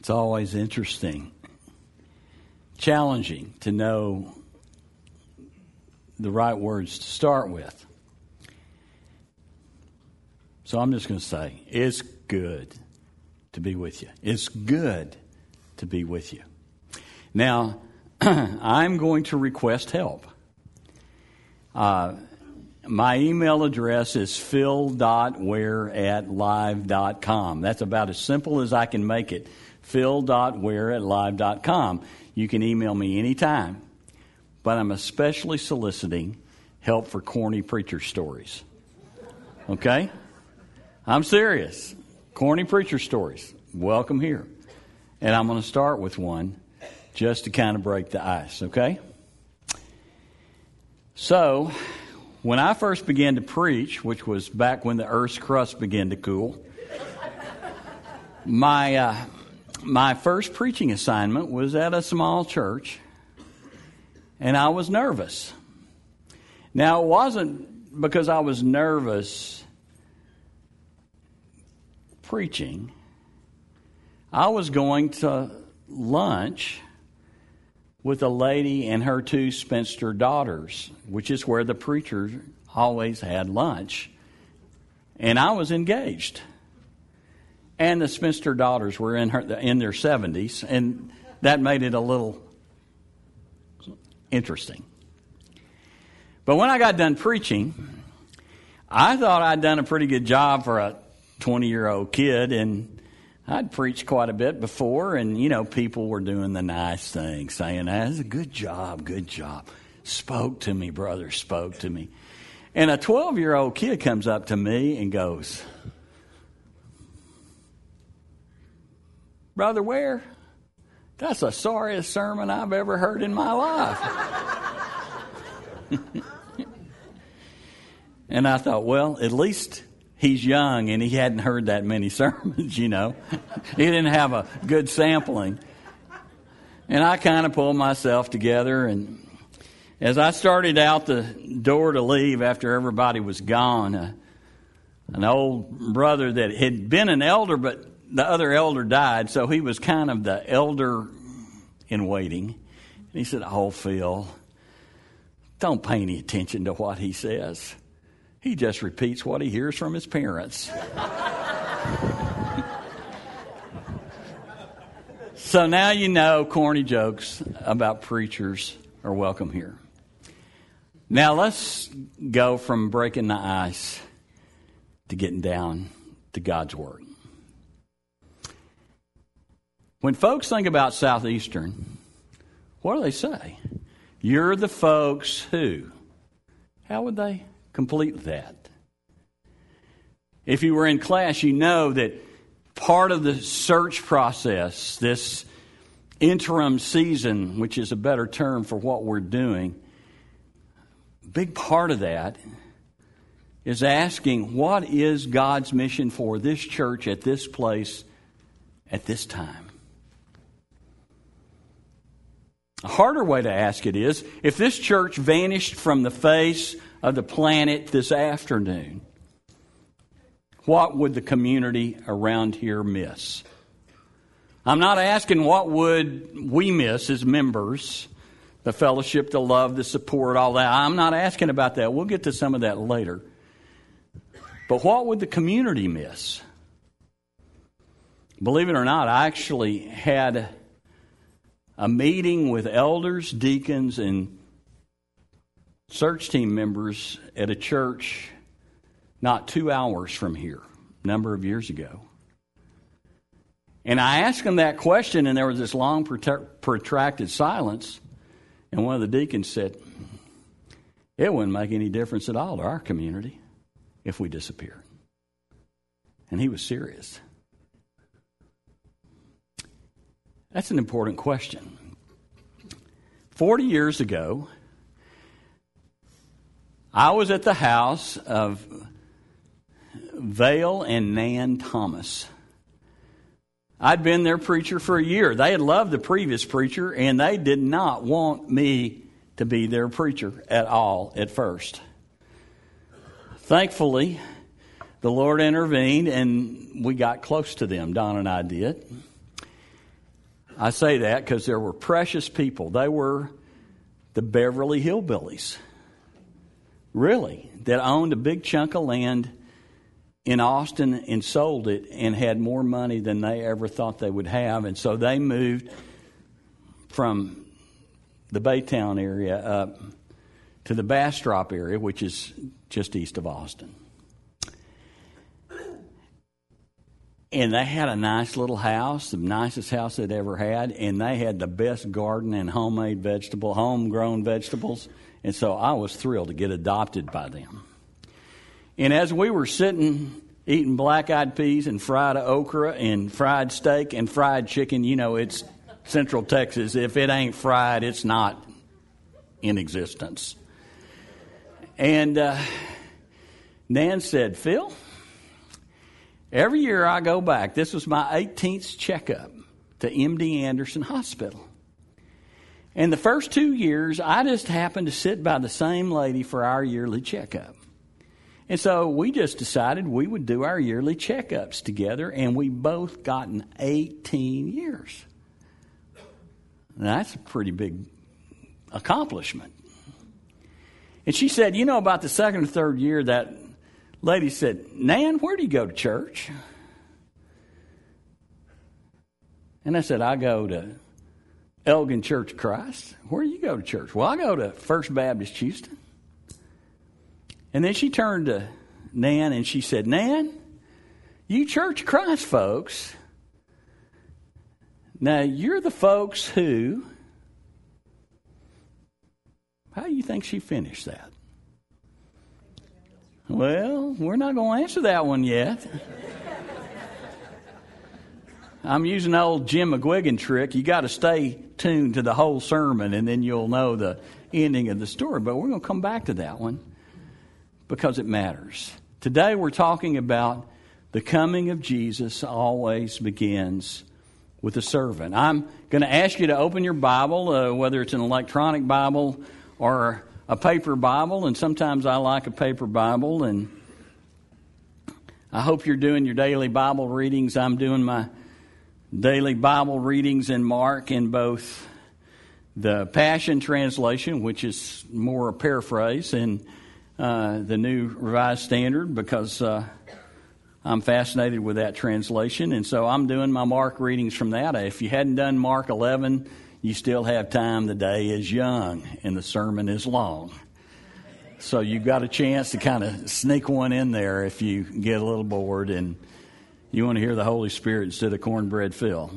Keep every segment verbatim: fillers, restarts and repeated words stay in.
It's always interesting, challenging to know the right words to start with. So I'm just going to say, it's good to be with you. It's good to be with you. Now, I'm going to request help. Uh, my email address is phil dot ware at live dot com. That's about as simple as I can make it. phil dot ware at live dot com. You can email me anytime, but I'm especially soliciting help for corny preacher stories. Okay? I'm serious. Corny preacher stories. Welcome here. And I'm going to start with one just to kind of break the ice, okay? So, when I first began to preach, which was back when the Earth's crust began to cool, my uh, my first preaching assignment was at a small church, and I was nervous. Now, it wasn't because I was nervous preaching. I was going to lunch with a lady and her two spinster daughters, which is where the preacher always had lunch. And I was engaged. And the spinster daughters were in her in their seventies, and that made it a little interesting. But when I got done preaching, I thought I'd done a pretty good job for a twenty-year-old kid, and I'd preached quite a bit before, and, you know, people were doing the nice thing, saying, that's a good job, good job. Spoke to me, brother, spoke to me. And a twelve-year-old kid comes up to me and goes, Brother Ware, that's the sorriest sermon I've ever heard in my life. And I thought, well, at least he's young and he hadn't heard that many sermons, you know. He didn't have a good sampling. And I kind of pulled myself together, and as I started out the door to leave after everybody was gone, uh, an old brother that had been an elder, but the other elder died, so he was kind of the elder in waiting. And he said, oh, Phil, don't pay any attention to what he says. He just repeats what he hears from his parents. So now you know corny jokes about preachers are welcome here. Now let's go from breaking the ice to getting down to God's Word. When folks think about Southeastern, what do they say? You're the folks who. How would they complete that? If you were in class, you know that part of the search process, this interim season, which is a better term for what we're doing, a big part of that is asking, what is God's mission for this church at this place at this time? A harder way to ask it is, if this church vanished from the face of the planet this afternoon, what would the community around here miss? I'm not asking what would we miss as members, the fellowship, the love, the support, all that. I'm not asking about that. We'll get to some of that later. But what would the community miss? Believe it or not, I actually had a meeting with elders, deacons, and search team members at a church not two hours from here, a number of years ago. And I asked them that question, and there was this long, protracted silence. And one of the deacons said, it wouldn't make any difference at all to our community if we disappeared. And he was serious. That's an important question. Forty years ago, I was at the house of Vale and Nan Thomas. I'd been their preacher for a year. They had loved the previous preacher, and they did not want me to be their preacher at all at first. Thankfully, the Lord intervened, and we got close to them. Don and I did. I say that because there were precious people. They were the Beverly Hillbillies, really, that owned a big chunk of land in Austin and sold it and had more money than they ever thought they would have. And so they moved from the Baytown area up to the Bastrop area, which is just east of Austin. And they had a nice little house, the nicest house they'd ever had, and they had the best garden and homemade vegetable, homegrown vegetables. And so I was thrilled to get adopted by them. And as we were sitting eating black-eyed peas and fried okra and fried steak and fried chicken, you know, it's Central Texas. If it ain't fried, it's not in existence. And uh, Nan said, Phil, every year I go back, this was my eighteenth checkup to M D Anderson Hospital. And the first two years, I just happened to sit by the same lady for our yearly checkup. And so we just decided we would do our yearly checkups together, and we both gotten eighteen years. Now, that's a pretty big accomplishment. And she said, you know, about the second or third year, that lady said, Nan, where do you go to church? And I said, I go to Elgin Church of Christ. Where do you go to church? Well, I go to First Baptist Houston. And then she turned to Nan and she said, Nan, you Church of Christ folks, now you're the folks who, how do you think she finished that? Well, we're not going to answer that one yet. I'm using the old Jim McGuigan trick. You got to stay tuned to the whole sermon and then you'll know the ending of the story. But we're going to come back to that one because it matters. Today we're talking about the coming of Jesus always begins with a servant. I'm going to ask you to open your Bible, uh, whether it's an electronic Bible or a paper Bible, and sometimes I like a paper Bible, and I hope you're doing your daily Bible readings. I'm doing my daily Bible readings in Mark in both the Passion Translation, which is more a paraphrase, and uh, the New Revised Standard, because uh, I'm fascinated with that translation, and so I'm doing my Mark readings from that. If you hadn't done Mark eleven, you still have time. The day is young and the sermon is long. So you've got a chance to kind of sneak one in there if you get a little bored and you want to hear the Holy Spirit instead of cornbread Phil.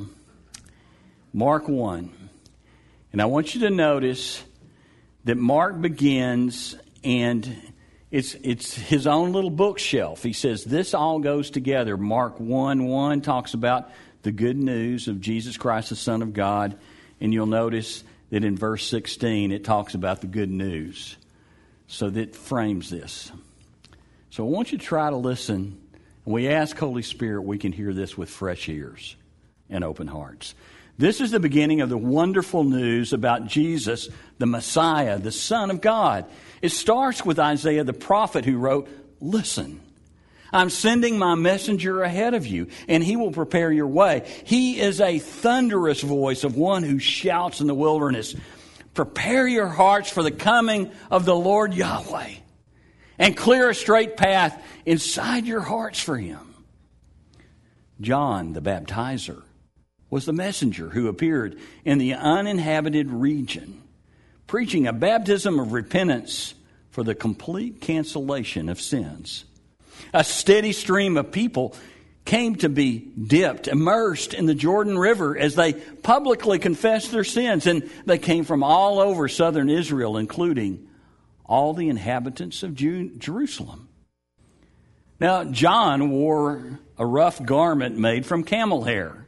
Mark one. And I want you to notice that Mark begins, and it's it's his own little bookshelf. He says this all goes together. Mark one one talks about the good news of Jesus Christ, the Son of God. And you'll notice that in verse sixteen, it talks about the good news. So that frames this. So I want you to try to listen. And we ask Holy Spirit we can hear this with fresh ears and open hearts. This is the beginning of the wonderful news about Jesus, the Messiah, the Son of God. It starts with Isaiah the prophet who wrote, listen, I'm sending my messenger ahead of you, and he will prepare your way. He is a thunderous voice of one who shouts in the wilderness, prepare your hearts for the coming of the Lord Yahweh, and clear a straight path inside your hearts for him. John the baptizer was the messenger who appeared in the uninhabited region, preaching a baptism of repentance for the complete cancellation of sins. A steady stream of people came to be dipped, immersed in the Jordan River as they publicly confessed their sins. And they came from all over southern Israel, including all the inhabitants of Jew- Jerusalem. Now, John wore a rough garment made from camel hair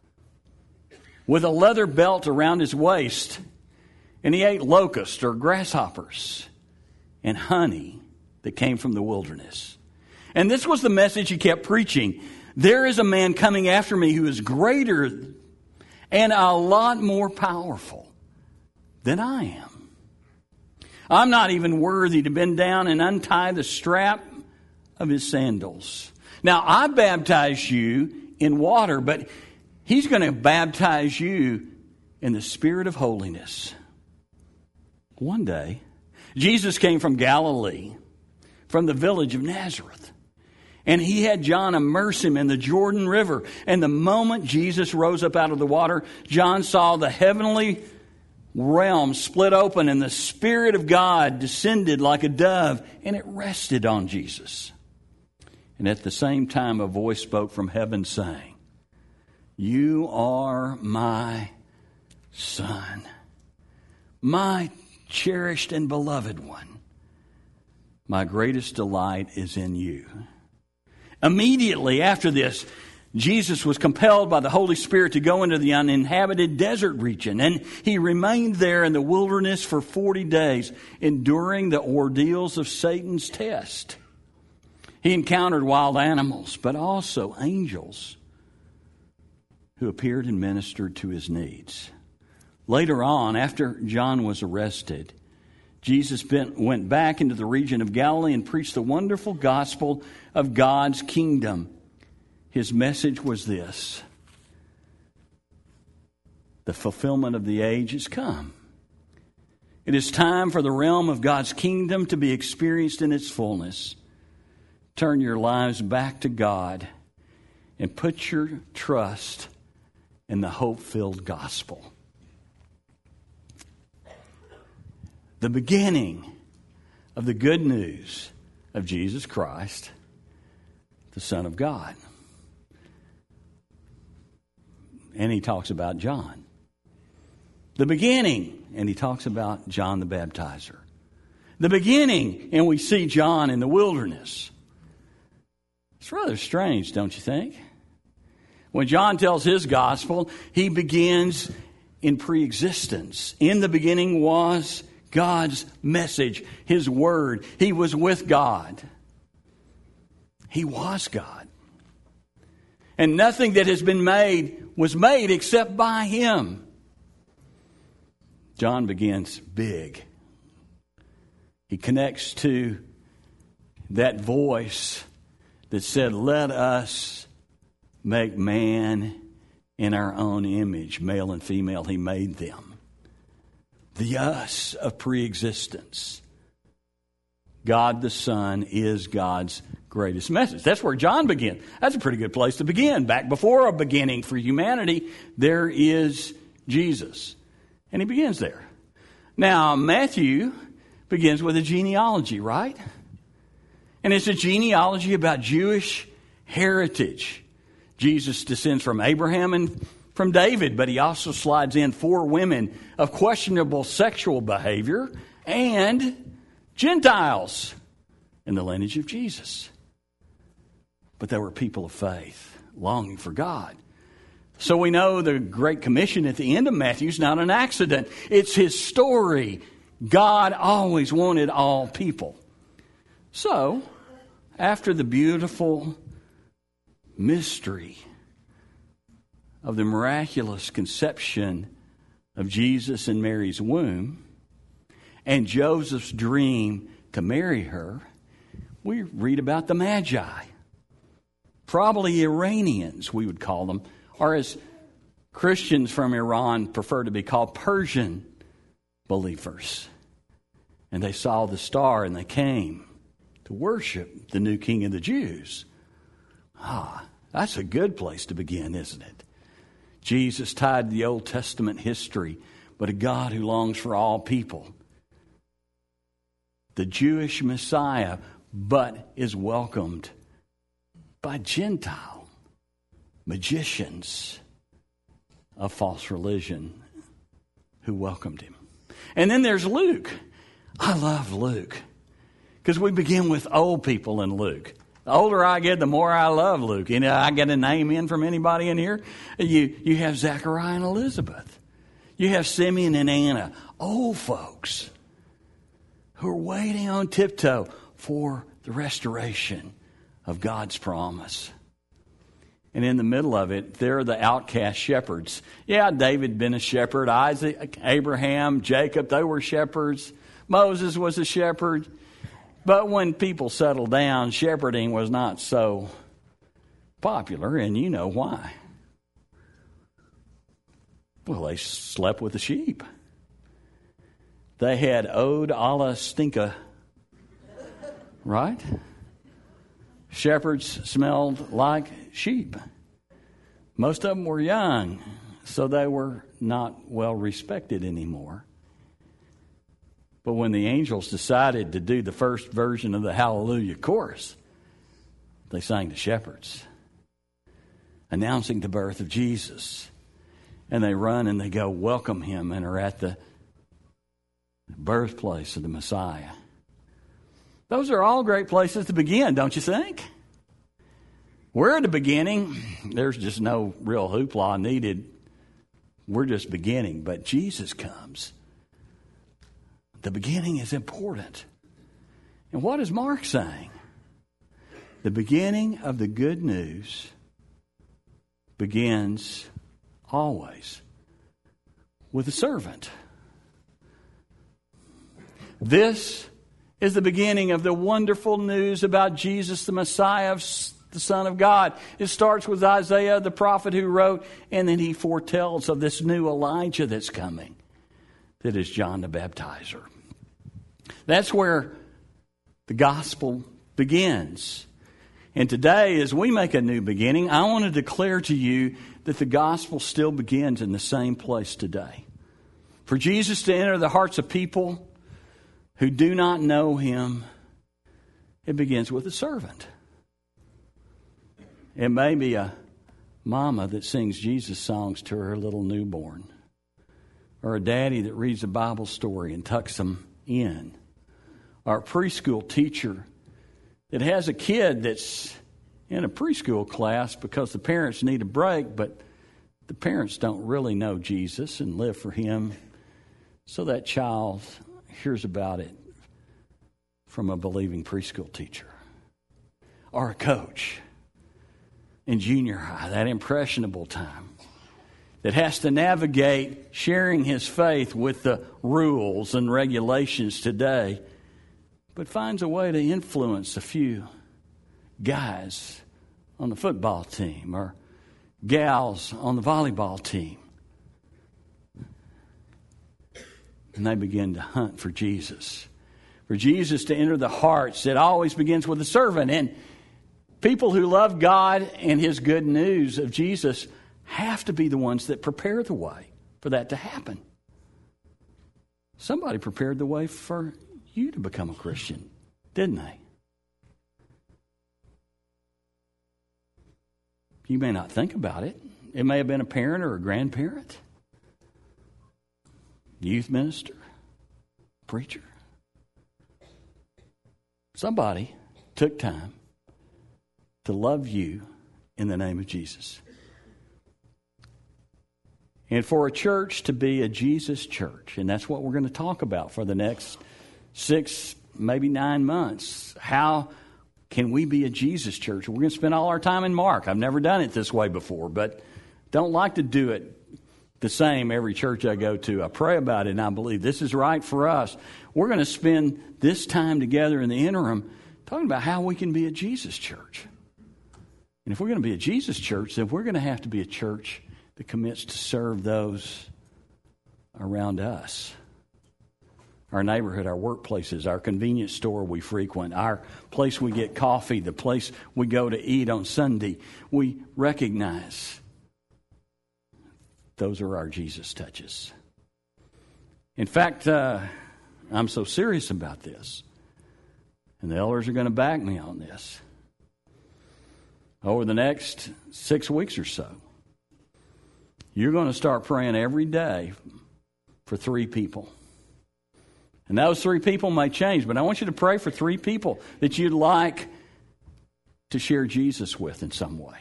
with a leather belt around his waist, and he ate locusts or grasshoppers and honey that came from the wilderness. And this was the message he kept preaching. There is a man coming after me who is greater and a lot more powerful than I am. I'm not even worthy to bend down and untie the strap of his sandals. Now, I baptize you in water, but He's going to baptize you in the Spirit of holiness. One day, Jesus came from Galilee, from the village of Nazareth. And he had John immerse him in the Jordan River. And the moment Jesus rose up out of the water, John saw the heavenly realm split open and the Spirit of God descended like a dove, and it rested on Jesus. And at the same time, a voice spoke from heaven saying, "You are my Son, my cherished and beloved one. My greatest delight is in you." Immediately after this, Jesus was compelled by the Holy Spirit to go into the uninhabited desert region, and he remained there in the wilderness for forty days, enduring the ordeals of Satan's test. He encountered wild animals, but also angels who appeared and ministered to his needs. Later on, after John was arrested, Jesus went back into the region of Galilee and preached the wonderful gospel of God's kingdom. His message was this: the fulfillment of the age has come. It is time for the realm of God's kingdom to be experienced in its fullness. Turn your lives back to God and put your trust in the hope-filled gospel. The beginning of the good news of Jesus Christ, the Son of God. And he talks about John. The beginning, and he talks about John the Baptizer. The beginning, and we see John in the wilderness. It's rather strange, don't you think? When John tells his gospel, he begins in pre-existence. In the beginning was God's message, His Word. He was with God. He was God. And nothing that has been made was made except by Him. John begins big. He connects to that voice that said, "Let us make man in our own image, male and female, He made them." The us of pre-existence. God the Son is God's greatest message. That's where John began. That's a pretty good place to begin. Back before a beginning for humanity, there is Jesus. And he begins there. Now, Matthew begins with a genealogy, right? And it's a genealogy about Jewish heritage. Jesus descends from Abraham and from David, but he also slides in four women of questionable sexual behavior and Gentiles in the lineage of Jesus. But they were people of faith, longing for God. So we know the Great Commission at the end of Matthew is not an accident. It's his story. God always wanted all people. So, after the beautiful mystery of the miraculous conception of Jesus in Mary's womb and Joseph's dream to marry her, we read about the Magi, probably Iranians, we would call them, or as Christians from Iran prefer to be called, Persian believers. And they saw the star and they came to worship the new King of the Jews. Ah, that's a good place to begin, isn't it? Jesus tied to the Old Testament history, but a God who longs for all people. The Jewish Messiah, but is welcomed by Gentile magicians of false religion who welcomed him. And then there's Luke. I love Luke because we begin with old people in Luke. The older I get, the more I love Luke. You know, I get a name in from anybody in here. You you have Zachariah and Elizabeth. You have Simeon and Anna, old folks who are waiting on tiptoe for the restoration of God's promise. And in the middle of it, there are the outcast shepherds. Yeah, David been a shepherd. Isaac, Abraham, Jacob, they were shepherds. Moses was a shepherd. But when people settled down, shepherding was not so popular, and you know why. Well, they slept with the sheep. They had ode a la stinka, right? Shepherds smelled like sheep. Most of them were young, so they were not well respected anymore. But when the angels decided to do the first version of the Hallelujah chorus, they sang the shepherds, announcing the birth of Jesus. And they run and they go welcome him and are at the birthplace of the Messiah. Those are all great places to begin, don't you think? We're at the beginning. There's just no real hoopla needed. We're just beginning. But Jesus comes. The beginning is important. And what is Mark saying? The beginning of the good news begins always with a servant. This is the beginning of the wonderful news about Jesus, the Messiah, the Son of God. It starts with Isaiah, the prophet who wrote, and then he foretells of this new Elijah that's coming. That is John the Baptizer. That's where the gospel begins. And today, as we make a new beginning, I want to declare to you that the gospel still begins in the same place today. For Jesus to enter the hearts of people who do not know him, it begins with a servant. It may be a mama that sings Jesus songs to her little newborn, or a daddy that reads a Bible story and tucks them in, or a preschool teacher that has a kid that's in a preschool class because the parents need a break, but the parents don't really know Jesus and live for him, so that child hears about it from a believing preschool teacher. Or a coach in junior high, that impressionable time, that has to navigate sharing his faith with the rules and regulations today, but finds a way to influence a few guys on the football team or gals on the volleyball team. And they begin to hunt for Jesus. For Jesus to enter the hearts, it always begins with a servant. And people who love God and his good news of Jesus have to be the ones that prepare the way for that to happen. Somebody prepared the way for you to become a Christian, didn't they? You may not think about it. It may have been a parent or a grandparent, youth minister, preacher. Somebody took time to love you in the name of Jesus. And for a church to be a Jesus church, and that's what we're going to talk about for the next six, maybe nine months. How can we be a Jesus church? We're going to spend all our time in Mark. I've never done it this way before, but don't like to do it the same every church I go to. I pray about it, and I believe this is right for us. We're going to spend this time together in the interim talking about how we can be a Jesus church. And if we're going to be a Jesus church, then we're going to have to be a church that commits to serve those around us. Our neighborhood, our workplaces, our convenience store we frequent, our place we get coffee, the place we go to eat on Sunday. We recognize those are our Jesus touches. In fact, uh, I'm so serious about this, and the elders are going to back me on this. Over the next six weeks or so, you're going to start praying every day for three people. And those three people may change, but I want you to pray for three people that you'd like to share Jesus with in some way.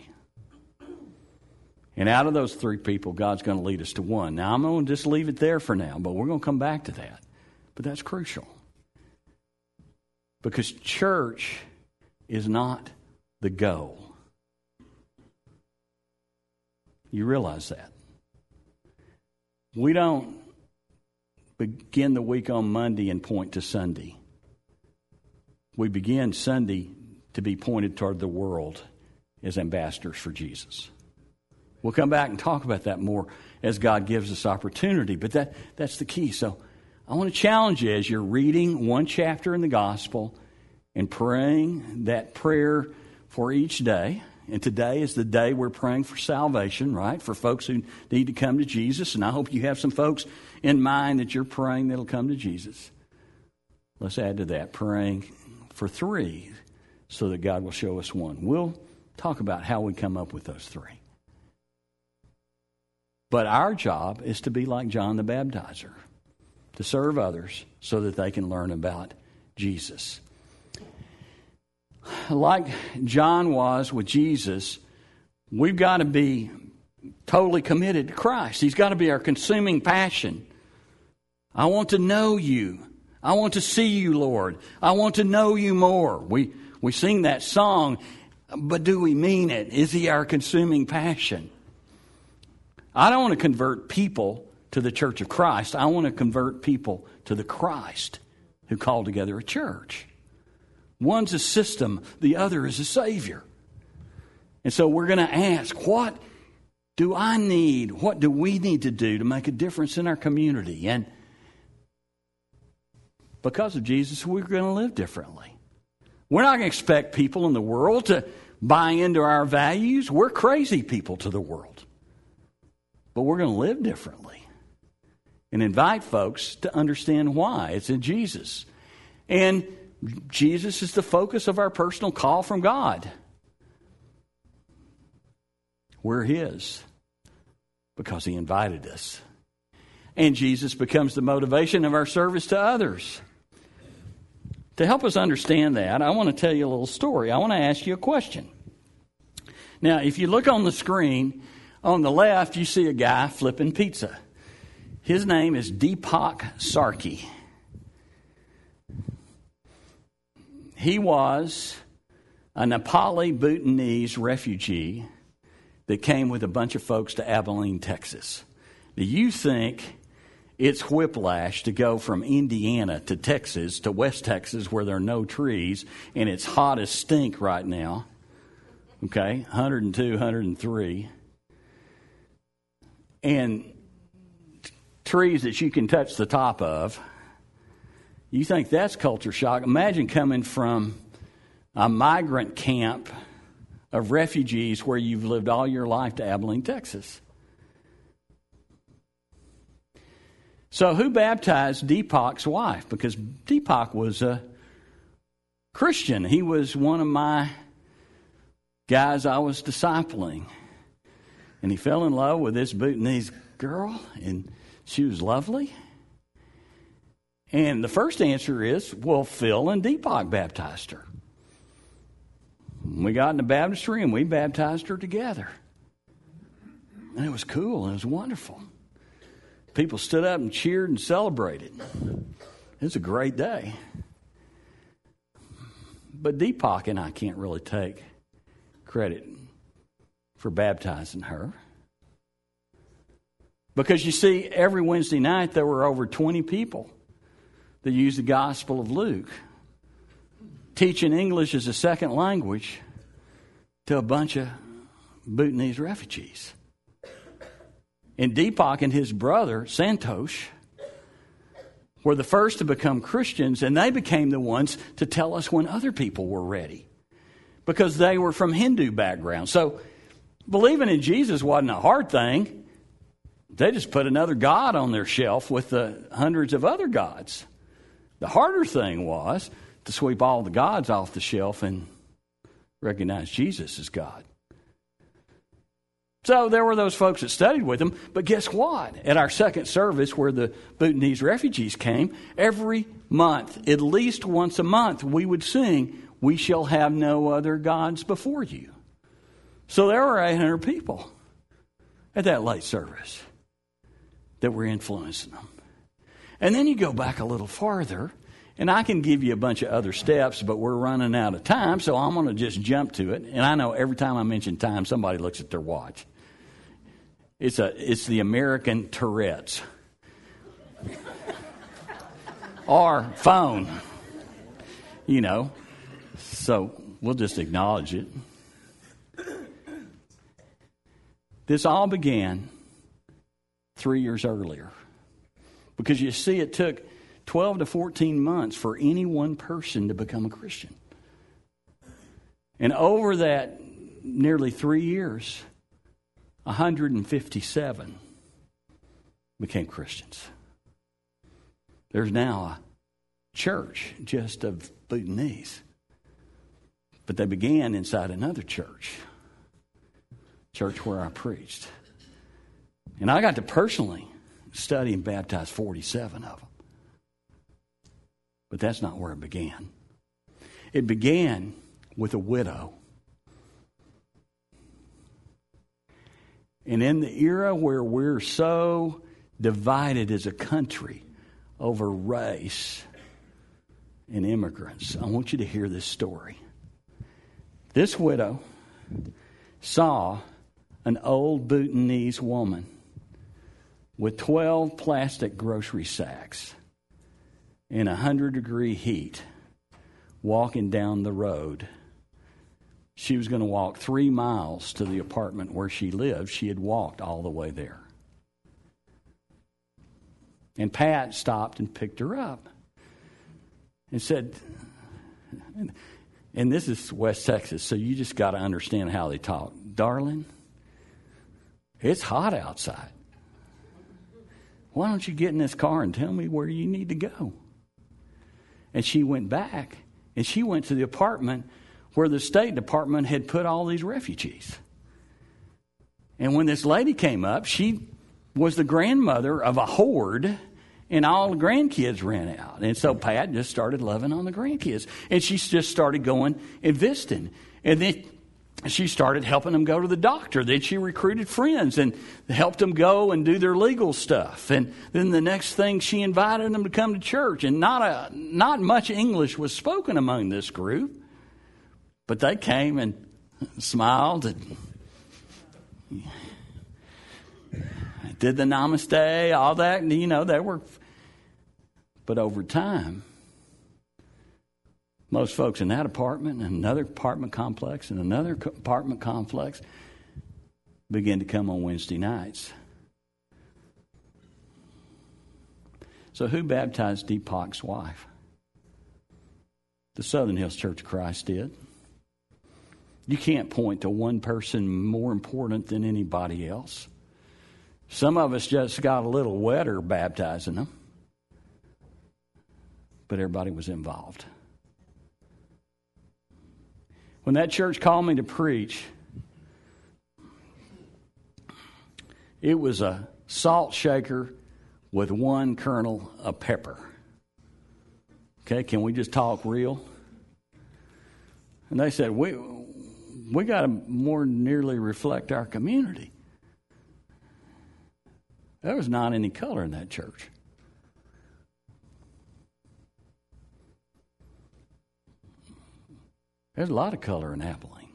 And out of those three people, God's going to lead us to one. Now, I'm going to just leave it there for now, but we're going to come back to that. But that's crucial. Because church is not the goal. You realize that. We don't begin the week on Monday and point to Sunday. We begin Sunday to be pointed toward the world as ambassadors for Jesus. We'll come back and talk about that more as God gives us opportunity. But that, that's the key. So I want to challenge you as you're reading one chapter in the gospel and praying that prayer for each day. And today is the day we're praying for salvation, right? For folks who need to come to Jesus. And I hope you have some folks in mind that you're praying that'll come to Jesus. Let's add to that, praying for three so that God will show us one. We'll talk about how we come up with those three. But our job is to be like John the Baptizer, to serve others so that they can learn about Jesus. Like John was with Jesus, we've got to be totally committed to Christ. He's got to be our consuming passion. I want to know you. I want to see you, Lord. I want to know you more. We we sing that song, but do we mean it? Is he our consuming passion? I don't want to convert people to the Church of Christ. I want to convert people to the Christ who called together a church. One's a system, the other is a Savior. And so we're going to ask, what do I need? What do we need to do to make a difference in our community? And because of Jesus, we're going to live differently. We're not going to expect people in the world to buy into our values. We're crazy people to the world. But we're going to live differently and invite folks to understand why. It's in Jesus. And Jesus is the focus of our personal call from God. We're his because he invited us. And Jesus becomes the motivation of our service to others. To help us understand that, I want to tell you a little story. I want to ask you a question. Now, if you look on the screen, on the left, you see a guy flipping pizza. His name is Deepak Sarkey. He was a Nepali Bhutanese refugee that came with a bunch of folks to Abilene, Texas. Do you think it's whiplash to go from Indiana to Texas to West Texas where there are no trees and it's hot as stink right now? Okay, one hundred two, one hundred three. And trees that you can touch the top of. You think that's culture shock? Imagine coming from a migrant camp of refugees where you've lived all your life to Abilene, Texas. So who baptized Deepak's wife? Because Deepak was a Christian. He was one of my guys I was discipling. And he fell in love with this Bhutanese girl, and she was lovely. And the first answer is, well, Phil and Deepak baptized her. We got in the baptistry and we baptized her together. And it was cool and it was wonderful. People stood up and cheered and celebrated. It was a great day. But Deepak and I can't really take credit for baptizing her. Because you see, every Wednesday night there were over twenty people that used the Gospel of Luke, teaching English as a second language to a bunch of Bhutanese refugees. And Deepak and his brother, Santosh, were the first to become Christians, and they became the ones to tell us when other people were ready, because they were from Hindu backgrounds. So believing in Jesus wasn't a hard thing. They just put another god on their shelf with the hundreds of other gods. The harder thing was to sweep all the gods off the shelf and recognize Jesus as God. So there were those folks that studied with him, but guess what? At our second service where the Bhutanese refugees came, every month, at least once a month, we would sing, "We shall have no other gods before you." So there were eight hundred people at that late service that were influencing them. And then you go back a little farther, and I can give you a bunch of other steps, but we're running out of time, so I'm going to just jump to it. And I know every time I mention time, somebody looks at their watch. It's a it's the American Tourette's. Or phone. You know. So we'll just acknowledge it. This all began three years earlier. Because you see, it took twelve to fourteen months for any one person to become a Christian. And over that nearly three years, one hundred fifty-seven became Christians. There's now a church just of Bhutanese. But they began inside another church, church where I preached. And I got to personally study and baptize forty-seven of them. But that's not where it began. It began with a widow. And in the era where we're so divided as a country over race and immigrants, I want you to hear this story. This widow saw an old Bhutanese woman with twelve plastic grocery sacks in a hundred degree heat walking down the road. She was going to walk three miles to the apartment where she lived. She had walked all the way there. And Pat stopped and picked her up and said, and this is West Texas, so you just got to understand how they talk. Darling, it's hot outside. Why don't you get in this car and tell me where you need to go? And she went back, and she went to the apartment where the State Department had put all these refugees. And when this lady came up, she was the grandmother of a horde, and all the grandkids ran out. And so Pat just started loving on the grandkids. And she just started going and visiting. And then she started helping them go to the doctor. Then she recruited friends and helped them go and do their legal stuff. And then the next thing, she invited them to come to church. And not a not much English was spoken among this group. But they came and smiled and did the namaste, all that. And, you know, they were. But over time, most folks in that apartment and another apartment complex and another apartment complex began to come on Wednesday nights. So who baptized Deepak's wife? The Southern Hills Church of Christ did. You can't point to one person more important than anybody else. Some of us just got a little wetter baptizing them. But everybody was involved. When that church called me to preach, it was a salt shaker with one kernel of pepper. Okay, can we just talk real? And they said, we we got to more nearly reflect our community. There was not any color in that church. There's a lot of color in Abilene.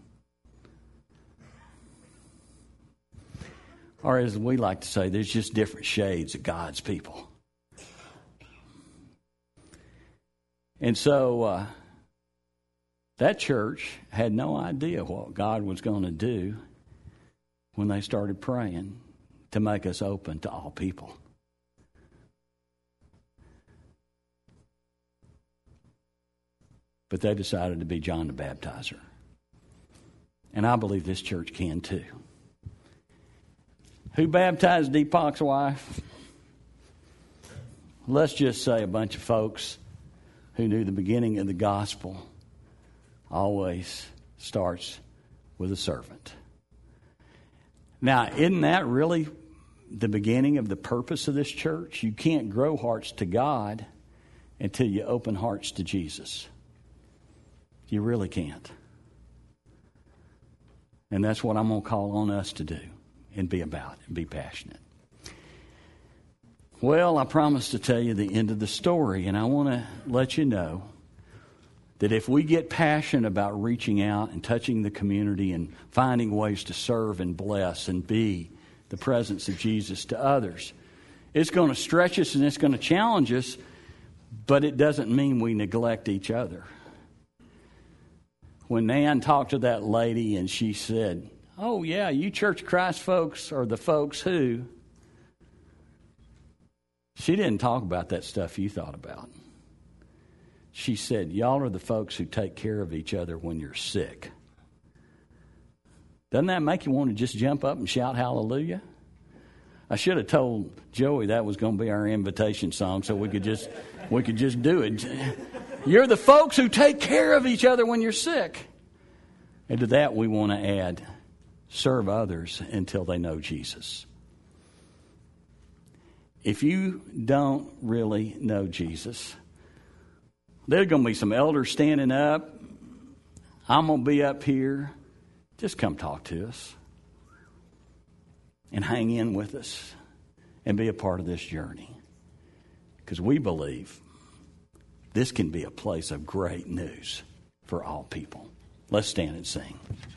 Or as we like to say, there's just different shades of God's people. And so uh, that church had no idea what God was going to do when they started praying to make us open to all people. But they decided to be John the Baptizer. And I believe this church can too. Who baptized Deepak's wife? Let's just say a bunch of folks who knew the beginning of the gospel always starts with a servant. Now, isn't that really the beginning of the purpose of this church? You can't grow hearts to God until you open hearts to Jesus. You really can't. And that's what I'm going to call on us to do and be about and be passionate. Well, I promised to tell you the end of the story, and I want to let you know that if we get passionate about reaching out and touching the community and finding ways to serve and bless and be the presence of Jesus to others, it's going to stretch us and it's going to challenge us, but it doesn't mean we neglect each other. When Nan talked to that lady and she said, Oh, yeah, you Church of Christ folks are the folks who. She didn't talk about that stuff you thought about. She said, y'all are the folks who take care of each other when you're sick. Doesn't that make you want to just jump up and shout hallelujah? I should have told Joey that was going to be our invitation song so we could just we could just do it. You're the folks who take care of each other when you're sick. And to that we want to add, serve others until they know Jesus. If you don't really know Jesus, there's going to be some elders standing up. I'm going to be up here. Just come talk to us and hang in with us and be a part of this journey. Because we believe this can be a place of great news for all people. Let's stand and sing.